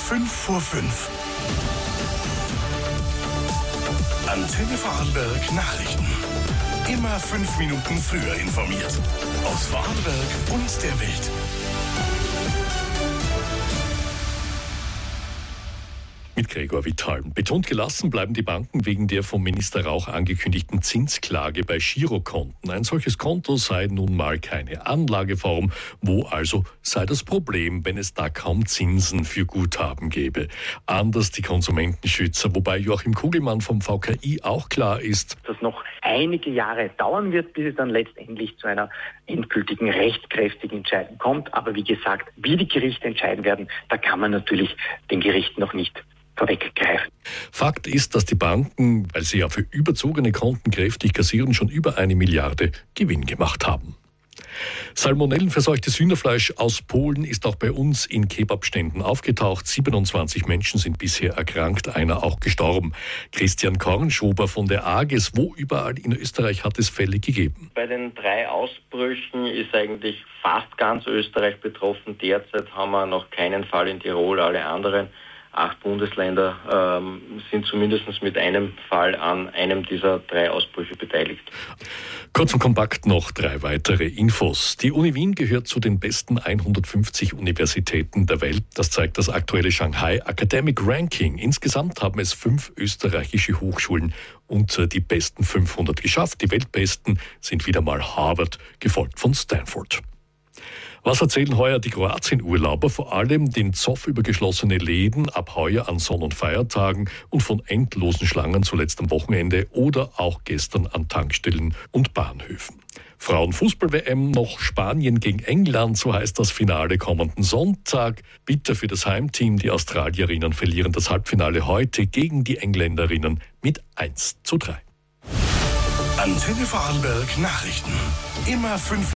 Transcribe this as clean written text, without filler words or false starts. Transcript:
5 vor 5. Antenne Vorarlberg Nachrichten. Immer 5 Minuten früher informiert. Aus Vorarlberg und der Welt. Mit Gregor Vital. Betont gelassen bleiben die Banken wegen der vom Minister Rauch angekündigten Zinsklage bei Girokonten. Ein solches Konto sei nun mal keine Anlageform. Wo also sei das Problem, wenn es da kaum Zinsen für Guthaben gäbe? Anders die Konsumentenschützer, wobei Joachim Kugelmann vom VKI auch klar ist, dass noch einige Jahre dauern wird, bis es dann letztendlich zu einer endgültigen rechtskräftigen Entscheidung kommt. Aber wie gesagt, wie die Gerichte entscheiden werden, da kann man natürlich den Gerichten noch nicht vorweggreifen. Fakt ist, dass die Banken, weil sie ja für überzogene Konten kräftig kassieren, schon über 1 Milliarde Gewinn gemacht haben. Salmonellenverseuchtes Hühnerfleisch aus Polen ist auch bei uns in Kebabständen aufgetaucht. 27 Menschen sind bisher erkrankt, einer auch gestorben. Christian Kornschober von der AGES, wo überall in Österreich hat es Fälle gegeben? Bei den 3 Ausbrüchen ist eigentlich fast ganz Österreich betroffen. Derzeit haben wir noch keinen Fall in Tirol, alle anderen 8 Bundesländer sind zumindest mit einem Fall an einem dieser 3 Ausbrüche beteiligt. Kurz und kompakt noch 3 weitere Infos. Die Uni Wien gehört zu den besten 150 Universitäten der Welt. Das zeigt das aktuelle Shanghai Academic Ranking. Insgesamt haben es 5 österreichische Hochschulen unter die besten 500 geschafft. Die weltbesten sind wieder mal Harvard, gefolgt von Stanford. Was erzählen heuer die Kroatien-Urlauber? Vor allem den Zoff über geschlossene Läden ab heuer an Sonn- und Feiertagen und von endlosen Schlangen zuletzt am Wochenende oder auch gestern an Tankstellen und Bahnhöfen. Frauenfußball-WM noch Spanien gegen England, so heißt das Finale kommenden Sonntag. Bitter für das Heimteam, die Australierinnen verlieren das Halbfinale heute gegen die Engländerinnen mit 1:3. Antenne Vorarlberg Nachrichten. Immer 5